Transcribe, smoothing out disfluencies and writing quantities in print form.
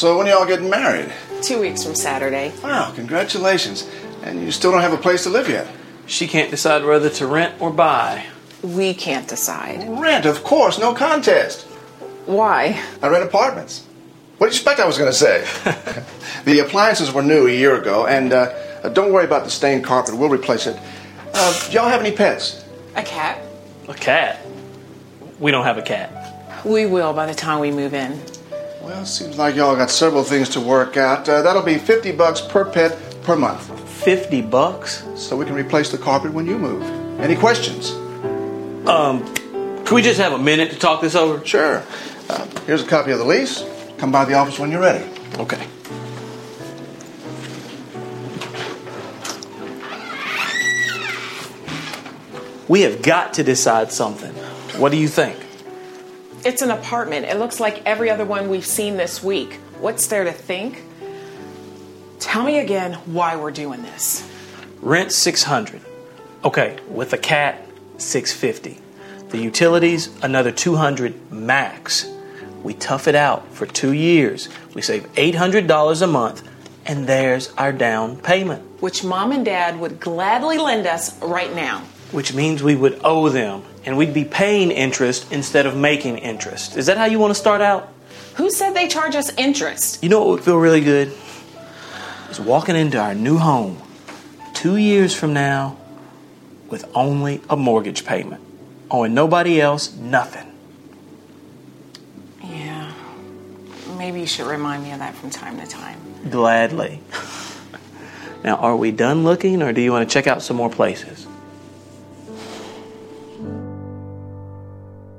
So when are y'all getting married? 2 weeks from Saturday. Wow, congratulations. And you still don't have a place to live yet? She can't decide whether to rent or buy. We can't decide. Rent, of course, no contest. Why? I rent apartments. What do you expect I was going to say? The appliances were new a year ago, and don't worry about the stained carpet. We'll replace it. Y'all have any pets? A cat? A cat? We don't have a cat. We will by the time we move in. Well, seems like y'all got several things to work out. That'll be $50 per pet per month. $50? So we can replace the carpet when you move. Any questions? Can we just have a minute to talk this over? Sure. Here's a copy of the lease. Come by the office when you're ready. Okay. We have got to decide something. What do you think? It's an apartment. It looks like every other one we've seen this week. What's there to think? Tell me again why we're doing this. Rent $600. Okay, with a cat, $650. The utilities, another $200 max. We tough it out for 2 years. We save $800 a month, and there's our down payment. Which Mom and Dad would gladly lend us right now. Which means we would owe them, and we'd be paying interest instead of making interest. Is that how you want to start out? Who said they charge us interest? You know what would feel really good? Is walking into our new home 2 years from now with only a mortgage payment. Owing nobody else nothing. Yeah. Maybe you should remind me of that from time to time. Gladly. Now, are we done looking, or do you want to check out some more places?